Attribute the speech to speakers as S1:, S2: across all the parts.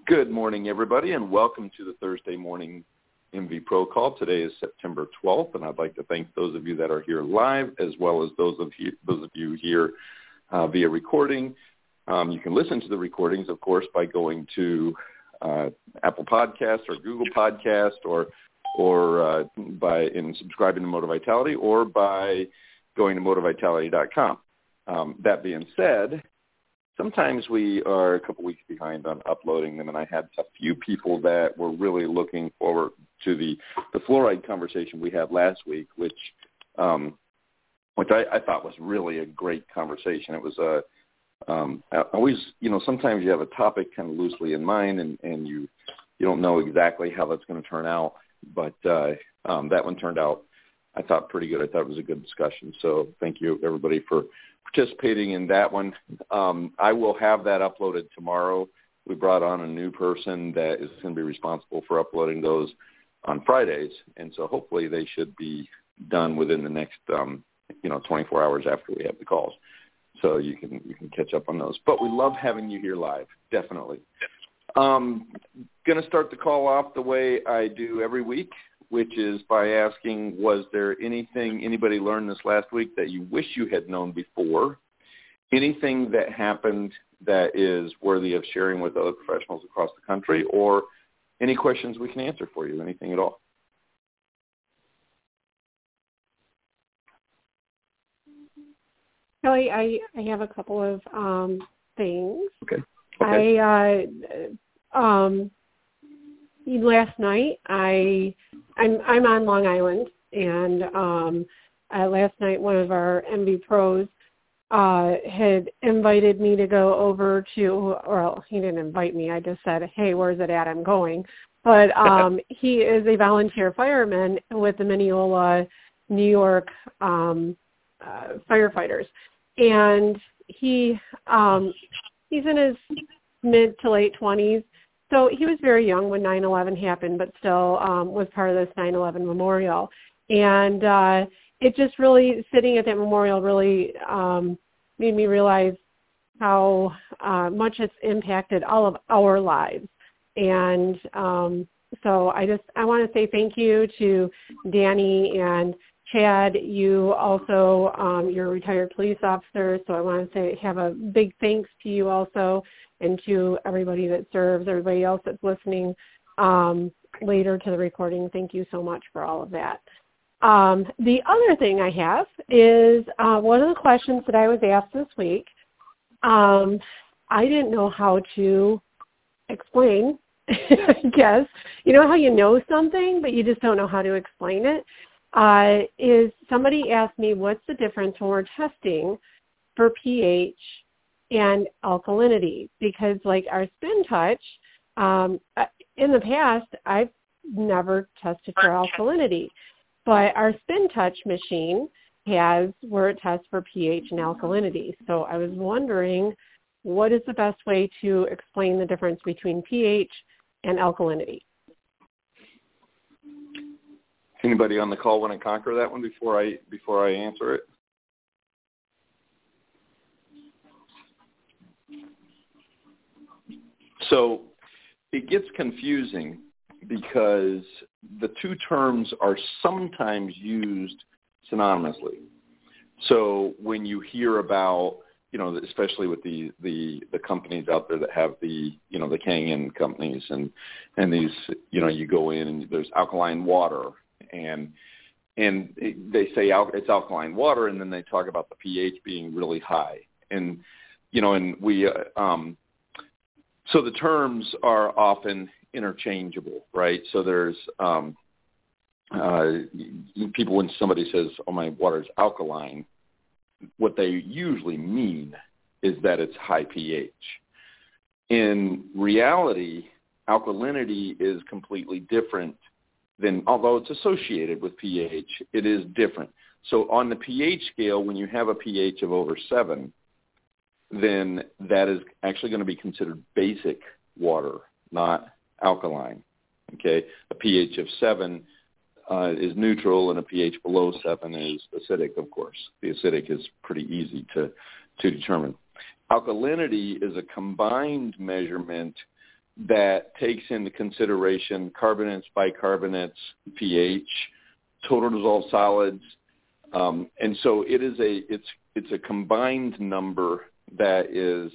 S1: Good morning, everybody, and welcome to the Thursday morning MV Pro call. Today is September 12th, and I'd like to thank those of you that are here live, as well as those of you here via recording. You can listen to the recordings, of course, by going to Apple Podcast or Google Podcast, or by subscribing to Motor Vitality, or by going to motorvitality.com. That being said, sometimes we are a couple weeks behind on uploading them, and I had a few people that were really looking forward to the fluoride conversation we had last week, which I thought was really a great conversation. It was always, sometimes you have a topic kind of loosely in mind, and you don't know exactly how that's going to turn out, but that one turned out, I thought, pretty good. I thought it was a good discussion, so thank you, everybody, for participating in that one. I will have that uploaded tomorrow. We brought on a new person that is going to be responsible for uploading those on Fridays, and so hopefully they should be done within the next 24 hours after we have the calls, so you can catch up on those. But we love having you here live, definitely. Going to start the call off the way I do every week, which is by asking, was there anything anybody learned this last week that you wish you had known before? Anything that happened that is worthy of sharing with other professionals across the country, or any questions we can answer for you, anything at all?
S2: Kelly, I have a couple of things.
S1: Okay.
S2: Last night, I'm on Long Island, and last night one of our MV pros had invited me to go over to, well, he didn't invite me. I just said, hey, where's it at? I'm going. But he is a volunteer fireman with the Mineola, New York firefighters, and he's in his mid to late 20s. So he was very young when 9/11 happened, but still was part of this 9/11 memorial. And it just really, sitting at that memorial really made me realize how much it's impacted all of our lives. And so I want to say thank you to Danny and Chad. You also, you're a retired police officer, so I want to have a big thanks to you also, and to everybody that serves, everybody else that's listening later to the recording. Thank you so much for all of that. The other thing I have is one of the questions that I was asked this week, I didn't know how to explain, I guess. You know how you know something, but you just don't know how to explain it? Is somebody asked me, what's the difference when we're testing for pH and alkalinity? Because like our spin touch, in the past, I've never tested for alkalinity, but our spin touch machine has where it tests for pH and alkalinity. So I was wondering, what is the best way to explain the difference between pH and alkalinity?
S1: Anybody on the call want to conquer that one before I answer it? So it gets confusing because the two terms are sometimes used synonymously. So when you hear about, especially with the companies out there that have the Kangen companies and these, you go in and there's alkaline water, and they say it's alkaline water, and then they talk about the pH being really high, and we so the terms are often interchangeable, right? So there's people, when somebody says, oh, my water is alkaline, what they usually mean is that it's high pH. In reality, alkalinity is completely different than, although it's associated with pH, it is different. So on the pH scale, when you have a pH of over 7, then that is actually going to be considered basic water, not alkaline. Okay, a pH of 7 is neutral, and a pH below 7 is acidic, of course. The acidic is pretty easy to determine. Alkalinity is a combined measurement that takes into consideration carbonates, bicarbonates, pH, total dissolved solids, and so it's a combined number that is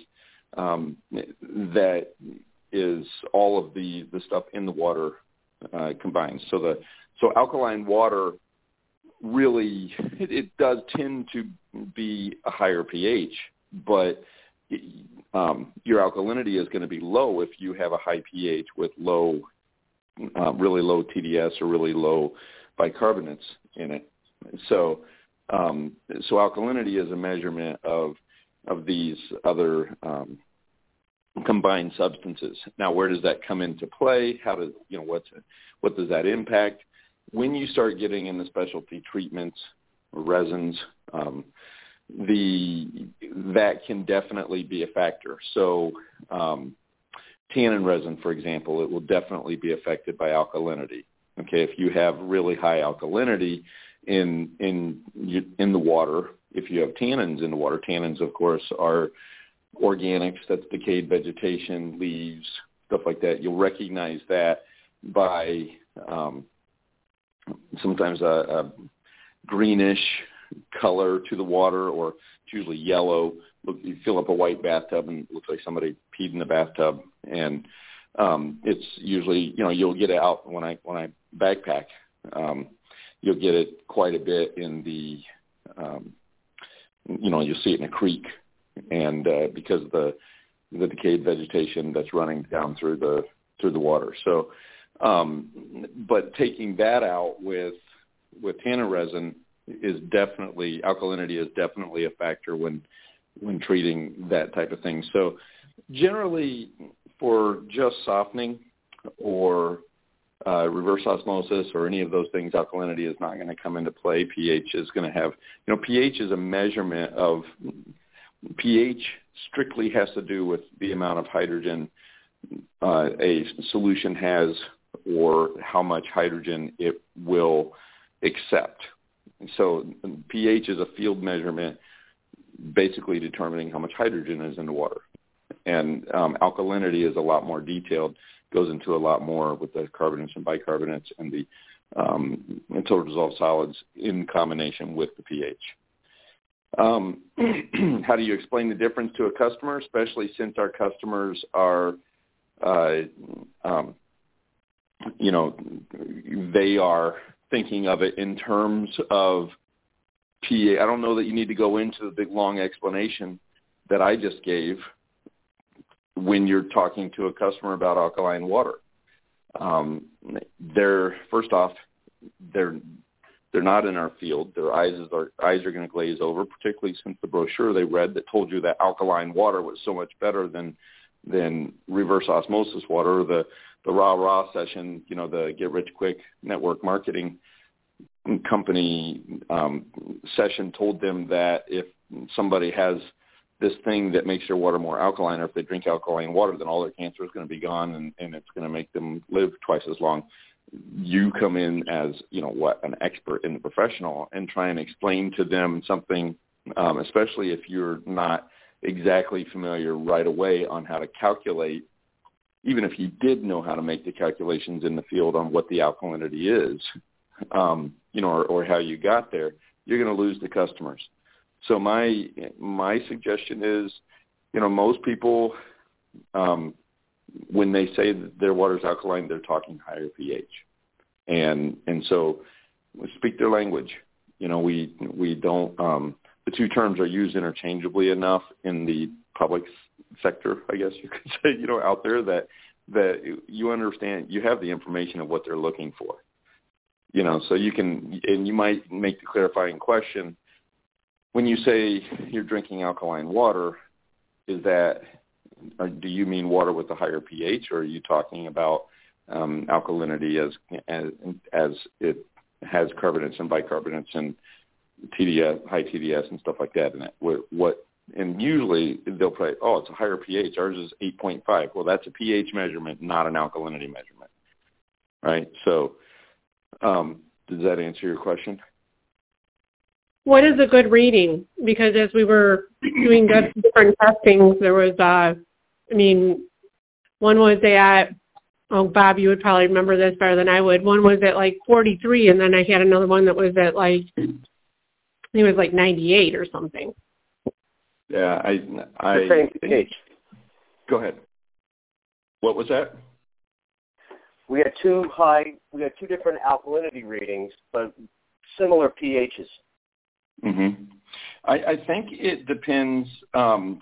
S1: all of the stuff in the water combined. So alkaline water really it does tend to be a higher pH, but your alkalinity is going to be low if you have a high pH with really low TDS or really low bicarbonates in it. So alkalinity is a measurement of these other combined substances. Now, where does that come into play? How does what does that impact? When you start getting into specialty treatments or resins, that can definitely be a factor. So tannin resin, for example, it will definitely be affected by alkalinity. Okay, if you have really high alkalinity in the water, if you have tannins in the water, tannins, of course, are organics. That's decayed vegetation, leaves, stuff like that. You'll recognize that by sometimes a greenish color to the water, or it's usually yellow. Look, you fill up a white bathtub and it looks like somebody peed in the bathtub, and it's usually, you'll get it out when I backpack. You'll get it quite a bit in the, you'll see it in a creek, and because of the decayed vegetation that's running down through the water. So, but taking that out with tannin resin alkalinity is definitely a factor when treating that type of thing. So generally for just softening or reverse osmosis or any of those things, alkalinity is not going to come into play. pH is going to have, pH is a measurement of, pH strictly has to do with the amount of hydrogen a solution has or how much hydrogen it will accept. So pH is a field measurement basically determining how much hydrogen is in the water. And alkalinity is a lot more detailed, goes into a lot more with the carbonates and bicarbonates and the total dissolved solids in combination with the pH. How do you explain the difference to a customer, especially since our customers are, they are thinking of it in terms of pH. I don't know that you need to go into the big, long explanation that I just gave when you're talking to a customer about alkaline water. First off, they're not in our field. Their eyes are going to glaze over, particularly since the brochure they read that told you that alkaline water was so much better than reverse osmosis water. Or the rah-rah session, the get-rich-quick network marketing company session told them that if somebody has this thing that makes their water more alkaline, or if they drink alkaline water, then all their cancer is going to be gone and it's going to make them live twice as long. You come in as, an expert and a professional and try and explain to them something, especially if you're not exactly familiar right away on how to calculate, even if you did know how to make the calculations in the field on what the alkalinity is, or how you got there, you're going to lose the customers. So my suggestion is, most people, when they say that their water is alkaline, they're talking higher pH, and so we speak their language. We don't. The two terms are used interchangeably enough in the public sector, I guess you could say, out there that you understand, you have the information of what they're looking for. So you can, and you might make the clarifying question. When you say you're drinking alkaline water, do you mean water with a higher pH, or are you talking about alkalinity as it has carbonates and bicarbonates and TDS, high TDS and stuff like that in it? And usually they'll say, it's a higher pH. Ours is 8.5. Well, that's a pH measurement, not an alkalinity measurement, right? So does that answer your question?
S2: What is a good reading? Because as we were doing different testings, there was, One was at, oh, Bob, you would probably remember this better than I would. One was at like 43, and then I had another one that was at like, I think it was like 98 or something.
S1: Yeah,
S3: The same pH.
S1: Go ahead. What was that?
S3: We had two different alkalinity ratings, but similar pHs.
S1: Mm-hmm. I think it depends on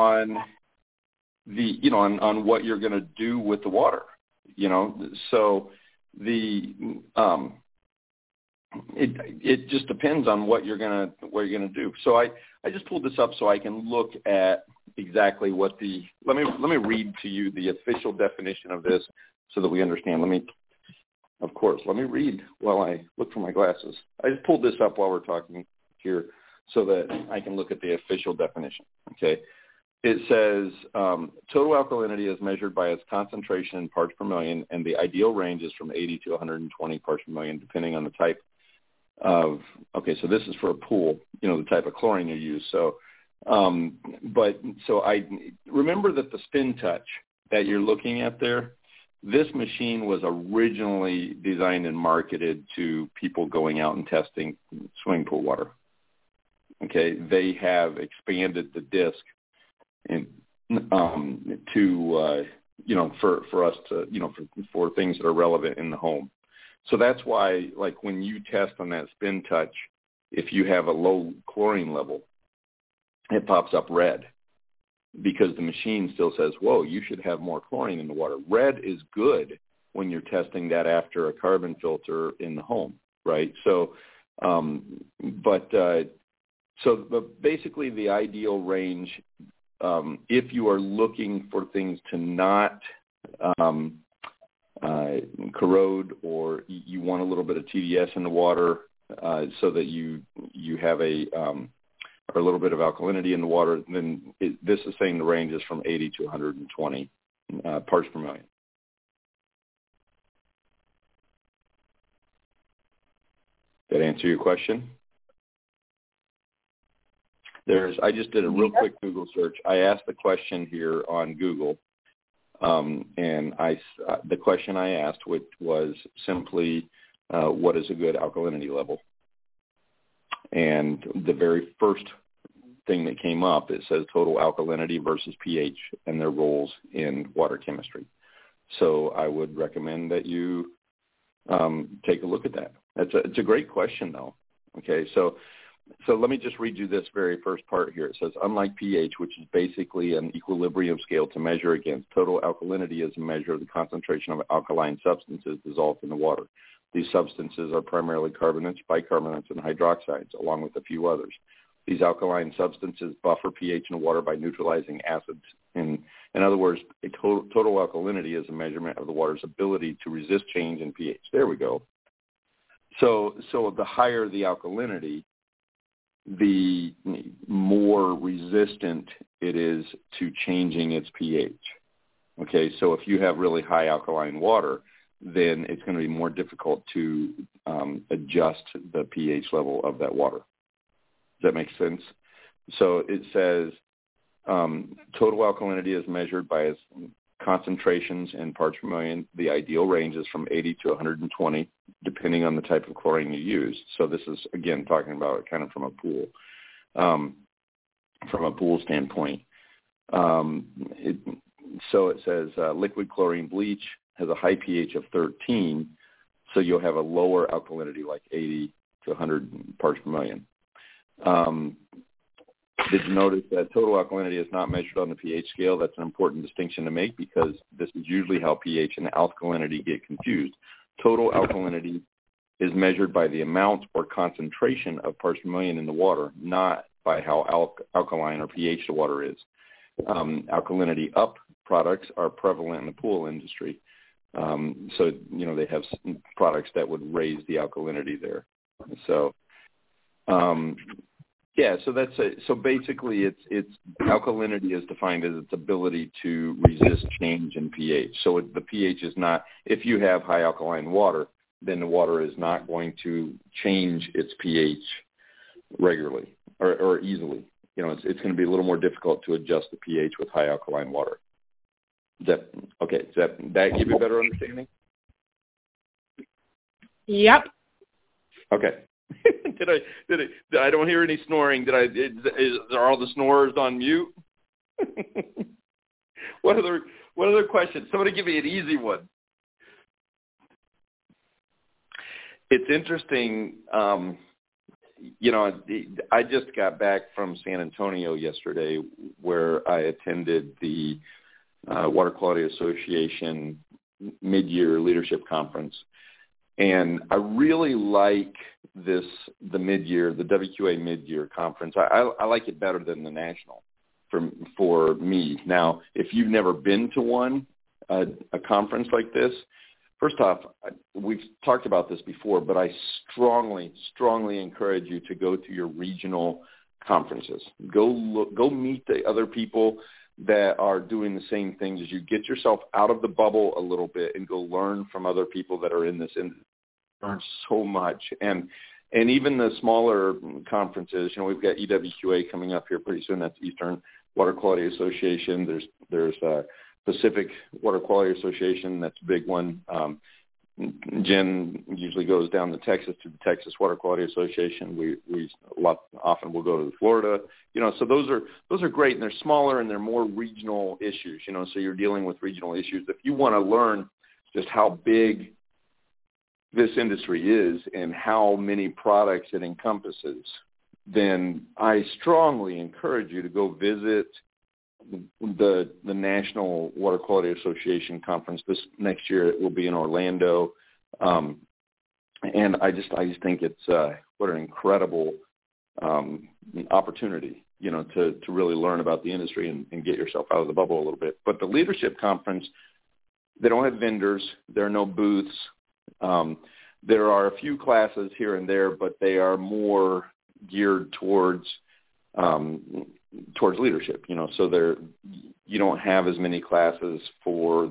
S1: the, on what you're going to do with the water, so it just depends on what you're going to do. So I just pulled this up so I can look at exactly what let me read to you the official definition of this so that we understand. Let me read while I look for my glasses. I just pulled this up while we're talking here so that I can look at the official definition. Okay. It says total alkalinity is measured by its concentration in parts per million, and the ideal range is from 80 to 120 parts per million, depending on the type of, okay, so this is for a pool, the type of chlorine you use. So, so I remember that the Spin Touch that you're looking at there, this machine was originally designed and marketed to people going out and testing swimming pool water. Okay, they have expanded the disc and to for us to for things that are relevant in the home. So that's why, like, when you test on that Spin Touch, if you have a low chlorine level, it pops up red because the machine still says, whoa, you should have more chlorine in the water. Red is good when you're testing that after a carbon filter in the home, right? So, but basically the ideal range, if you are looking for things to not corrode, or you want a little bit of TDS in the water so that you have or a little bit of alkalinity in the water, then this is saying the range is from 80 to 120 parts per million. Did that answer your question? I just did a real quick Google search. I asked the question here on Google, and the question I asked was simply, what is a good alkalinity level? And the very first thing that came up, it says total alkalinity versus pH and their roles in water chemistry. So I would recommend that you take a look at that. It's a great question, though. Okay, so let me just read you this very first part here. It says, unlike pH, which is basically an equilibrium scale to measure against, total alkalinity is a measure of the concentration of alkaline substances dissolved in the water. These substances are primarily carbonates, bicarbonates, and hydroxides, along with a few others. These alkaline substances buffer pH in water by neutralizing acids. In other words, a total alkalinity is a measurement of the water's ability to resist change in pH. There we go. So the higher the alkalinity, the more resistant it is to changing its pH. Okay, so if you have really high alkaline water, then it's going to be more difficult to adjust the pH level of that water. Does that make sense? So it says total alkalinity is measured by its concentrations in parts per million. The ideal range is from 80 to 120, depending on the type of chlorine you use. So this is, again, talking about kind of from a pool standpoint. So it says liquid chlorine bleach has a high pH of 13, so you'll have a lower alkalinity, like 80 to 100 parts per million. Did you notice that total alkalinity is not measured on the pH scale? That's an important distinction to make because this is usually how pH and alkalinity get confused. Total alkalinity is measured by the amount or concentration of parts per million in the water, not by how alkaline or pH the water is. Alkalinity up products are prevalent in the pool industry. So, they have products that would raise the alkalinity there. So, so basically it's alkalinity is defined as its ability to resist change in pH. So the pH is not, if you have high alkaline water, then the water is not going to change its pH regularly or easily. It's going to be a little more difficult to adjust the pH with high alkaline water. Does that give you a better understanding?
S2: Yep.
S1: Okay. I don't hear any snoring. Are all the snorers on mute? What other questions? Somebody give me an easy one. It's interesting. I just got back from San Antonio yesterday, where I attended the Water Quality Association mid-year leadership conference. And I really like the WQA mid-year conference. I like it better than the national for me. Now, if you've never been to one, a conference like this, first off, we've talked about this before, but I strongly, strongly encourage you to go to your regional conferences. Go meet the other people that are doing the same things as you. Get yourself out of the bubble a little bit and go learn from other people that are in this industry. Learn so much. And even the smaller conferences, we've got EWQA coming up here pretty soon. That's Eastern Water Quality Association. There's Pacific Water Quality Association. That's a big one. Jen usually goes down to Texas to the Texas Water Quality Association. We often will go to Florida. So those are great, and they're smaller and they're more regional issues. So you're dealing with regional issues. If you want to learn just how big this industry is and how many products it encompasses, then I strongly encourage you to go visit the National Water Quality Association conference. This next year it will be in Orlando, and I just think it's what an incredible opportunity, to really learn about the industry and get yourself out of the bubble a little bit. But the leadership conference, they don't have vendors, there are no booths. There are a few classes here and there, but they are more geared towards leadership. So you don't have as many classes for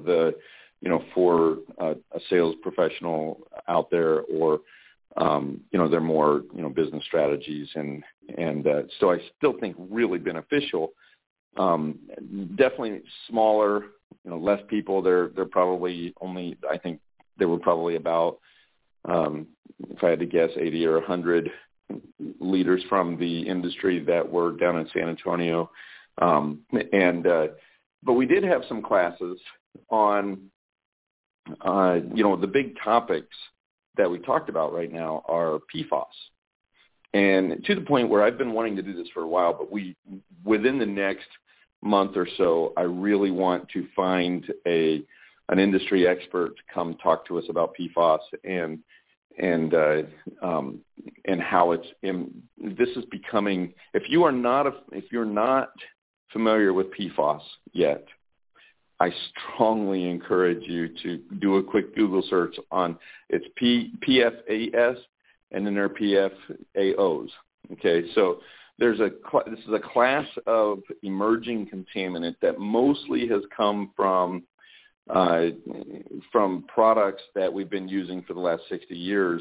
S1: for a sales professional out there, or they're more business strategies, and so I still think really beneficial. Definitely smaller, less people. They're probably only, I think there were probably about, if I had to guess, 80 or 100 leaders from the industry that were down in San Antonio. But we did have some classes on, the big topics that we talked about right now are PFAS. And to the point where I've been wanting to do this for a while, but within the next month or so, I really want to find an industry expert to come talk to us about PFAS and how this is becoming. If you're not familiar with PFAS yet, I strongly encourage you to do a quick Google search on it's PFAS and then there are PFAOs. Okay, so this is a class of emerging contaminant that mostly has come from products that we've been using for the last 60 years.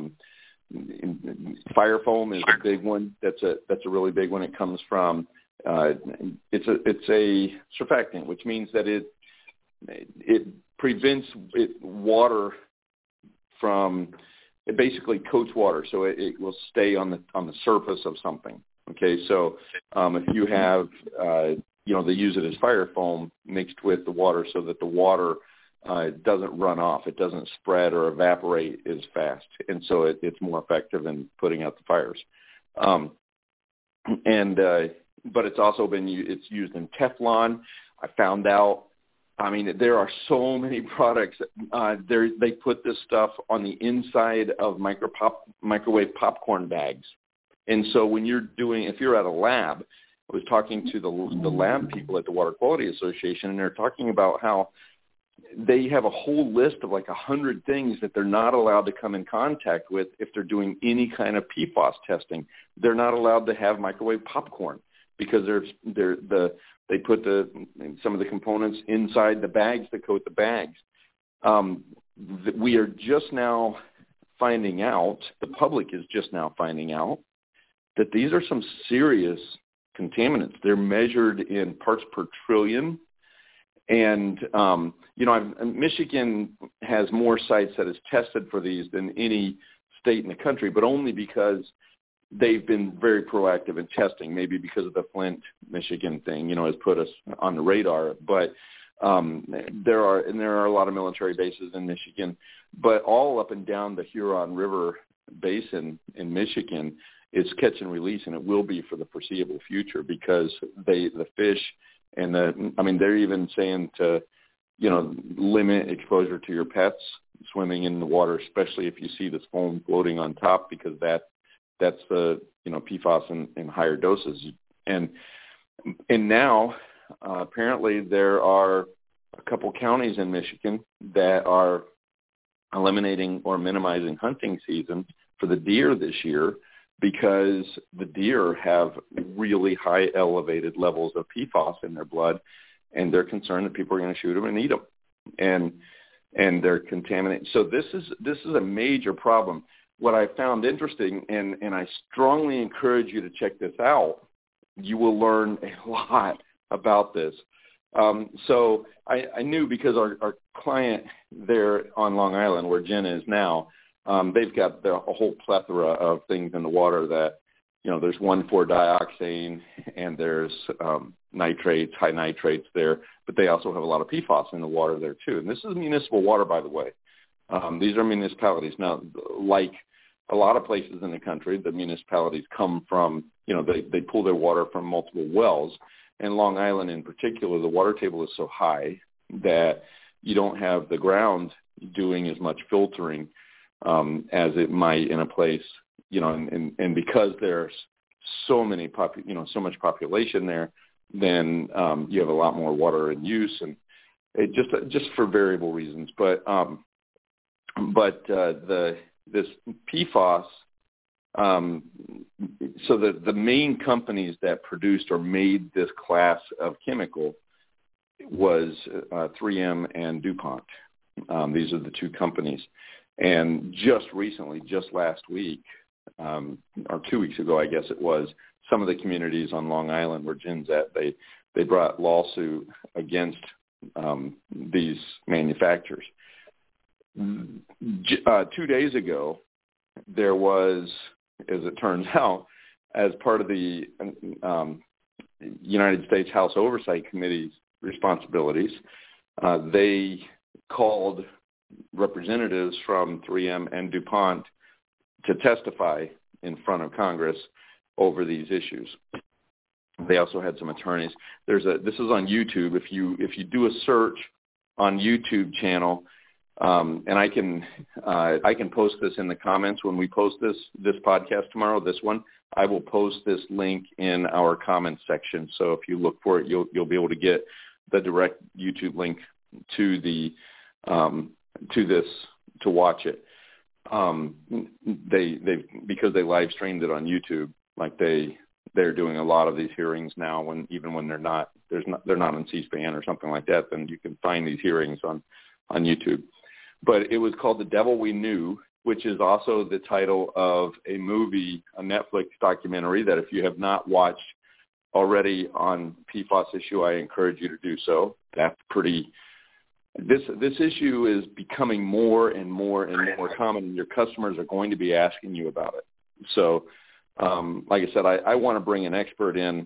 S1: Fire foam is a big one. That's a really big one. It comes from it's a surfactant, which means that it prevents water from. It basically coats water, so it will stay on the surface of something. Okay, so if you have they use it as fire foam mixed with the water so that the water doesn't run off. It doesn't spread or evaporate as fast. And so it's more effective in putting out the fires. But it's also it's used in Teflon. I found out, there are so many products. They put this stuff on the inside of microwave popcorn bags. And so if you're at a lab, I was talking to the lab people at the Water Quality Association, and they're talking about how they have a whole list of like 100 things that they're not allowed to come in contact with if they're doing any kind of PFAS testing. They're not allowed to have microwave popcorn because they put some of the components inside the bags that coat the bags. We are just now finding out, the public is just now finding out, that these are some serious contaminants. They're measured in parts per trillion, And, Michigan has more sites that has tested for these than any state in the country, but only because they've been very proactive in testing, maybe because of the Flint, Michigan thing, has put us on the radar. But there are a lot of military bases in Michigan, but all up and down the Huron River Basin in Michigan, it's catch and release, and it will be for the foreseeable future because the fish and they're even saying to, limit exposure to your pets swimming in the water, especially if you see this foam floating on top, because that's the, PFAS in higher doses. And now, apparently there are a couple counties in Michigan that are eliminating or minimizing hunting season for the deer this year because the deer have really high elevated levels of PFAS in their blood, and they're concerned that people are going to shoot them and eat them, and they're contaminated. So this is a major problem. What I found interesting, and I strongly encourage you to check this out, you will learn a lot about this. So I knew because our client there on Long Island, where Jen is now, they've got a whole plethora of things in the water that, there's 1,4-dioxane and there's nitrates, high nitrates there, but they also have a lot of PFAS in the water there too. And this is municipal water, by the way. These are municipalities. Now, like a lot of places in the country, the municipalities come from, they pull their water from multiple wells. And Long Island in particular, the water table is so high that you don't have the ground doing as much filtering as it might in a place, and because there's so so much population there, then you have a lot more water in use, and it just for variable reasons. But this PFAS, so the main companies that produced or made this class of chemical was 3M and DuPont. These are the two companies. And just recently, just last week, or 2 weeks ago, I guess it was, some of the communities on Long Island where Jen's at, they brought lawsuit against these manufacturers. 2 days ago, there was, as it turns out, as part of the United States House Oversight Committee's responsibilities, they called representatives from 3M and DuPont to testify in front of Congress over these issues. They also had some attorneys. This is on YouTube. If you do a search on YouTube channel, and I can post this in the comments when we post this podcast tomorrow. This one, I will post this link in our comments section. So if you look for it, you'll be able to get the direct YouTube link to the to this to watch it. They because they live streamed it on YouTube, like they're doing a lot of these hearings now. Even when they're not on C-SPAN or something like that, then you can find these hearings on YouTube. But it was called The Devil We Knew, which is also the title of a movie, a Netflix documentary that if you have not watched already on PFAS issue, I encourage you to do so. This issue is becoming more and more and more common, and your customers are going to be asking you about it. So, like I said, I want to bring an expert in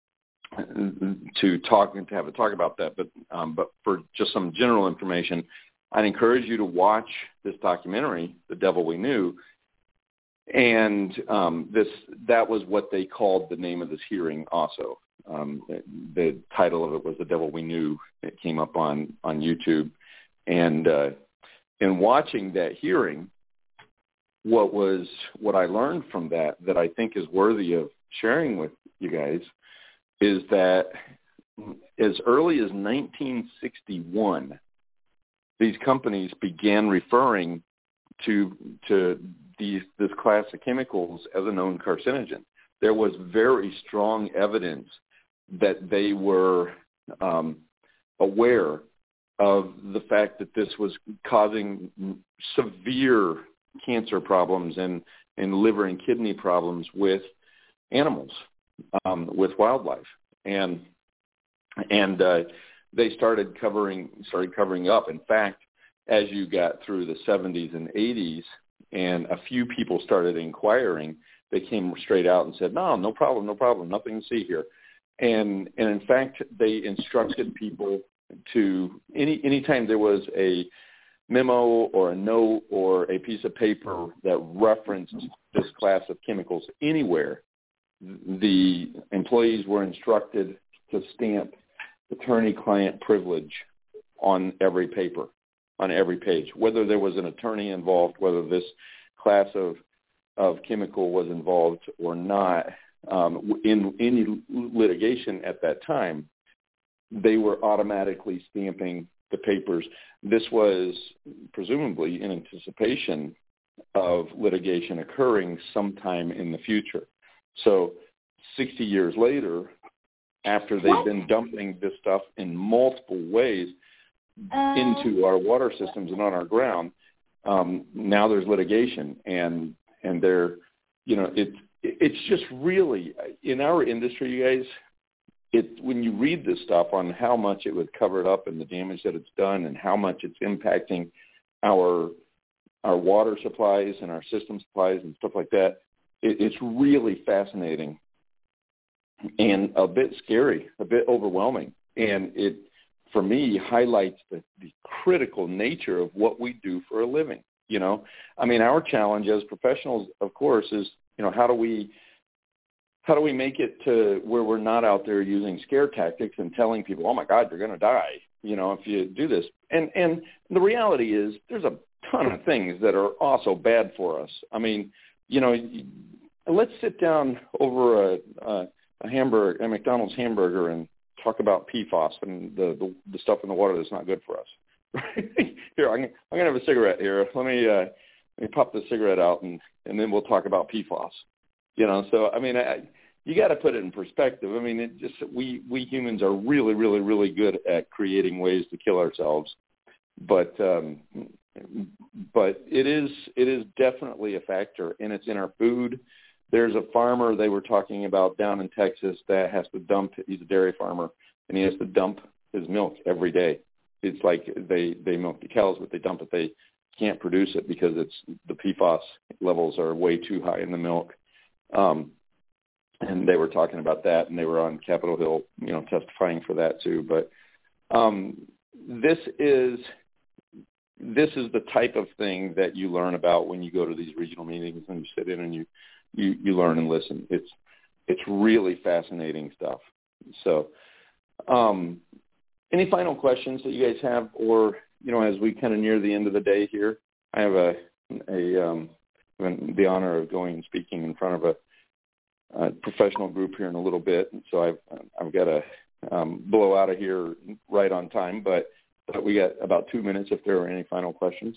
S1: to have a talk about that. But for just some general information, I'd encourage you to watch this documentary, The Devil We Knew, and that was what they called the name of this hearing also. The title of it was The Devil We Knew. It came up on YouTube. And in watching that hearing, what I learned from that I think is worthy of sharing with you guys is that as early as 1961, these companies began referring to this class of chemicals as a known carcinogen. There was very strong evidence that they were aware of the fact that this was causing severe cancer problems and liver and kidney problems with animals, with wildlife. And they started covering up. In fact, as you got through the 70s and 80s, and a few people started inquiring, they came straight out and said, no problem, nothing to see here. And in fact, they instructed people to, anytime there was a memo or a note or a piece of paper that referenced this class of chemicals anywhere, the employees were instructed to stamp attorney-client privilege on every paper, on every page, whether there was an attorney involved, whether this class of chemical was involved or not. In any litigation at that time, they were automatically stamping the papers. This was presumably in anticipation of litigation occurring sometime in the future. So 60 years later, after they've been dumping this stuff in multiple ways into our water systems and on our ground, now there's litigation, and they're, it's just really, in our industry, you guys, when you read this stuff on how much it was covered up and the damage that it's done and how much it's impacting our water supplies and our system supplies and stuff like that, it's really fascinating and a bit scary, a bit overwhelming. And it, for me, highlights the critical nature of what we do for a living. Our challenge as professionals, of course, is, how do we make it to where we're not out there using scare tactics and telling people, oh my God, you're going to die, if you do this. And the reality is there's a ton of things that are also bad for us. Let's sit down over a McDonald's hamburger and talk about PFAS and the stuff in the water that's not good for us. Here, I'm going to have a cigarette here. Let me pop the cigarette out, and then we'll talk about PFAS. So, you got to put it in perspective. We humans are really, really, really good at creating ways to kill ourselves. But it is definitely a factor, and it's in our food. There's a farmer they were talking about down in Texas that has to dump, he's a dairy farmer, and he has to dump his milk every day. It's like they milk the cows, but they dump it. They can't produce it because the PFAS levels are way too high in the milk. And they were talking about that, and they were on Capitol Hill, testifying for that too. But this is the type of thing that you learn about when you go to these regional meetings and you sit in and you learn and listen. It's really fascinating stuff. So, any final questions that you guys have, or as we kind of near the end of the day here? I have the honor of going and speaking in front of a professional group here in a little bit, and so I've got to blow out of here right on time. But we got about 2 minutes if there are any final questions.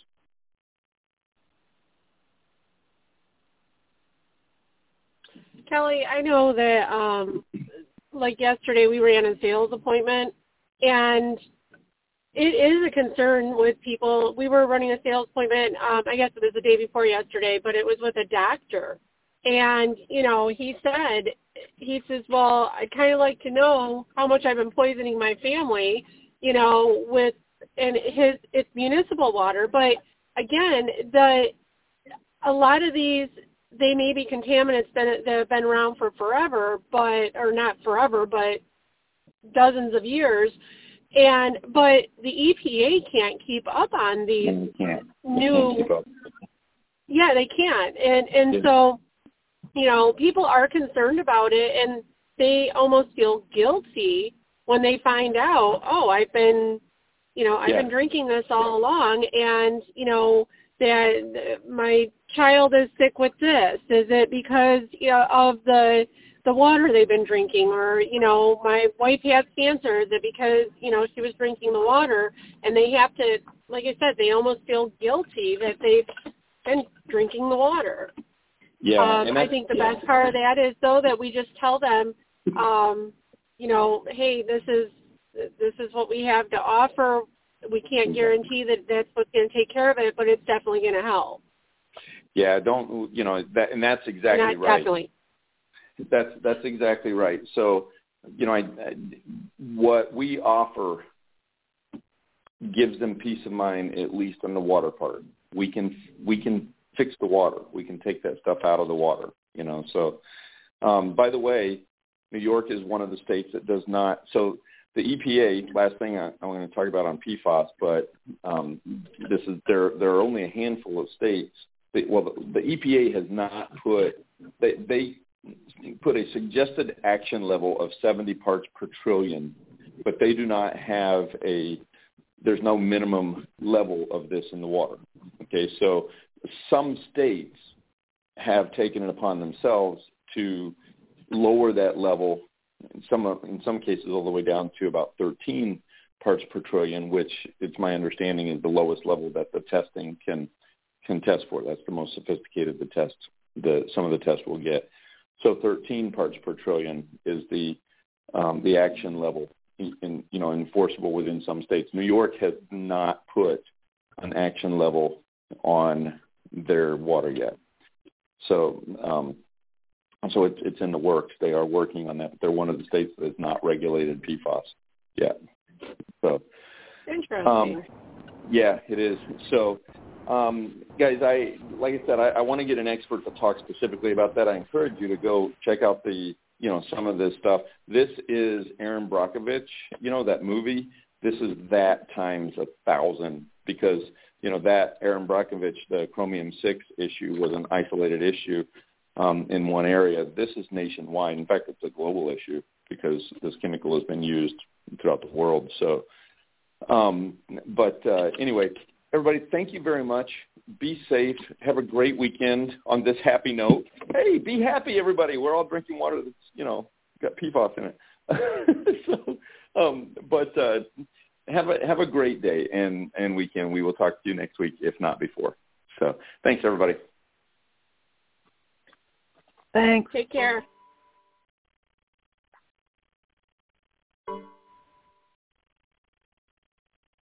S2: Kelly, I know that like yesterday we ran a sales appointment, and it is a concern with people. We were running a sales appointment, I guess it was the day before yesterday, but it was with a doctor. And, he says, well, I'd kind of like to know how much I've been poisoning my family, with, and it's municipal water. But again, a lot of these, they may be contaminants that have been around for forever, or not forever, but dozens of years. But the EPA can't keep up on these new. Yeah, they can't. And so, people are concerned about it, and they almost feel guilty when they find out, oh, I've been drinking this all along, and, that my child is sick with this. Is it because of the water they've been drinking, or, my wife has cancer? Is it because, she was drinking the water? And they have to, like I said, they almost feel guilty that they've been drinking the water.
S1: Yeah,
S2: I think the best part of that is, though, that we just tell them, hey, this is what we have to offer. We can't guarantee that that's what's going to take care of it, but it's definitely going to help.
S1: Yeah, that's exactly right.
S2: Definitely.
S1: That's exactly right. So, what we offer gives them peace of mind, at least on the water part. We can fix the water. We can take that stuff out of the water, you know. So, by the way, New York is one of the states that does not. So the EPA, last thing I'm going to talk about on PFAS, but there are only a handful of states. The EPA has not put, they put a suggested action level of 70 parts per trillion, but they do not have there's no minimum level of this in the water. Okay, so some states have taken it upon themselves to lower that level, in some cases all the way down to about 13 parts per trillion, which it's my understanding is the lowest level that the testing can test for. That's the most sophisticated some of the tests will get. So 13 parts per trillion is the action level, enforceable within some states. New York has not put an action level on their water yet. So it's in the works. They are working on that. They're one of the states that has not regulated PFAS yet. So
S2: interesting.
S1: Yeah, it is. So, guys, like I said, I want to get an expert to talk specifically about that. I encourage you to go check out some of this stuff. This is Erin Brockovich, that movie. This is that times 1,000 because, that Erin Brockovich, the chromium-6 issue was an isolated issue in one area. This is nationwide. In fact, it's a global issue because this chemical has been used throughout the world. So, anyway, everybody, thank you very much. Be safe. Have a great weekend on this happy note. Hey, be happy, everybody. We're all drinking water that's, got PFAS in it. Have a great day and weekend. We will talk to you next week, if not before. So thanks, everybody.
S4: Thanks.
S2: Take care.